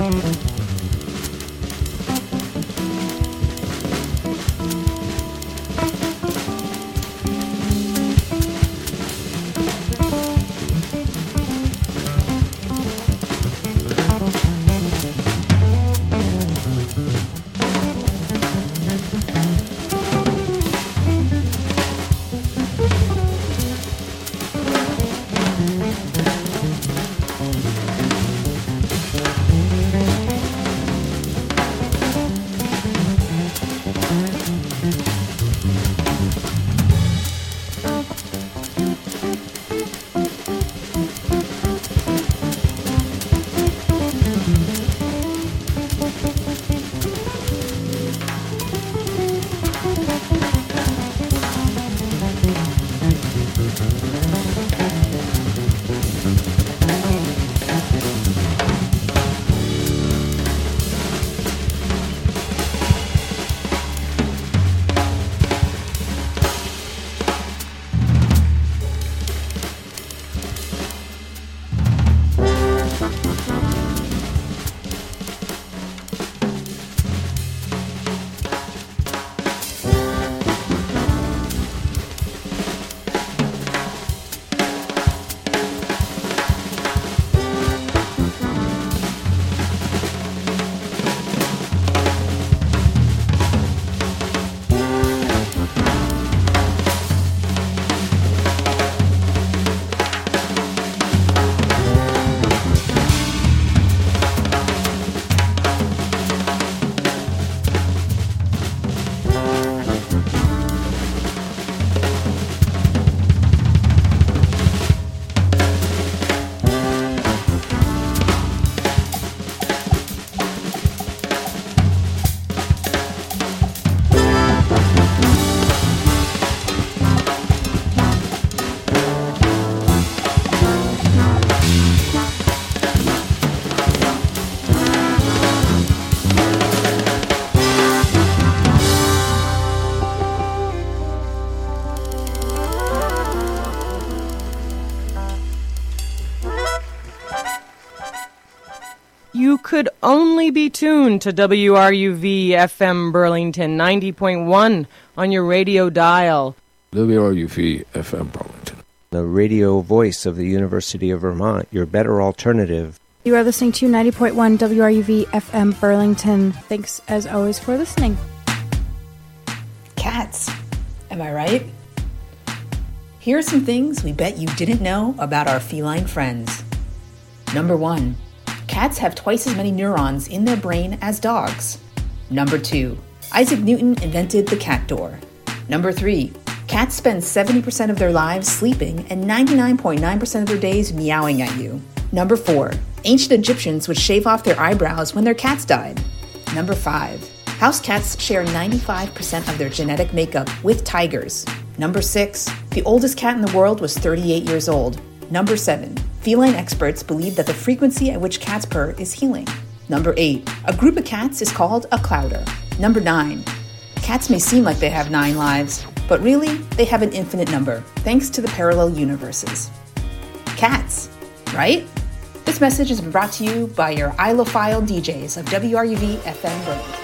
You could only be tuned to WRUV FM Burlington 90.1 on your radio dial. WRUV FM Burlington, the radio voice of the University of Vermont, your better alternative. You are listening to 90.1 WRUV FM Burlington. Thanks, as always, for listening. Cats, am I right? Here are some things we bet you didn't know about our feline friends. Number 1. Cats have twice as many neurons in their brain as dogs. Number 2. Isaac Newton invented the cat door. Number 3. Cats spend 70% of their lives sleeping and 99.9% of their days meowing at you. Number 4. Ancient Egyptians would shave off their eyebrows when their cats died. Number 5. House cats share 95% of their genetic makeup with tigers. Number 6. The oldest cat in the world was 38 years old. Number 7. Feline experts believe that the frequency at which cats purr is healing. Number 8. A group of cats is called a clouder. Number 9. Cats may seem like they have 9 lives, but really, they have an infinite number, thanks to the parallel universes. Cats, right? This message is brought to you by your Ilophile DJs of WRUV FM Burlington.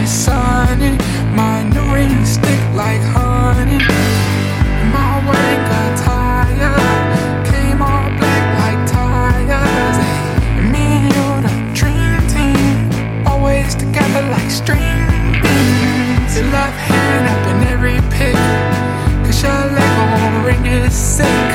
is sunny. My new ring stick like honey. My wedding attire came all black like tires. Me and you, the dream team, always together like string beans. Your left hand up in every pic, 'cause your Lego ring is sick.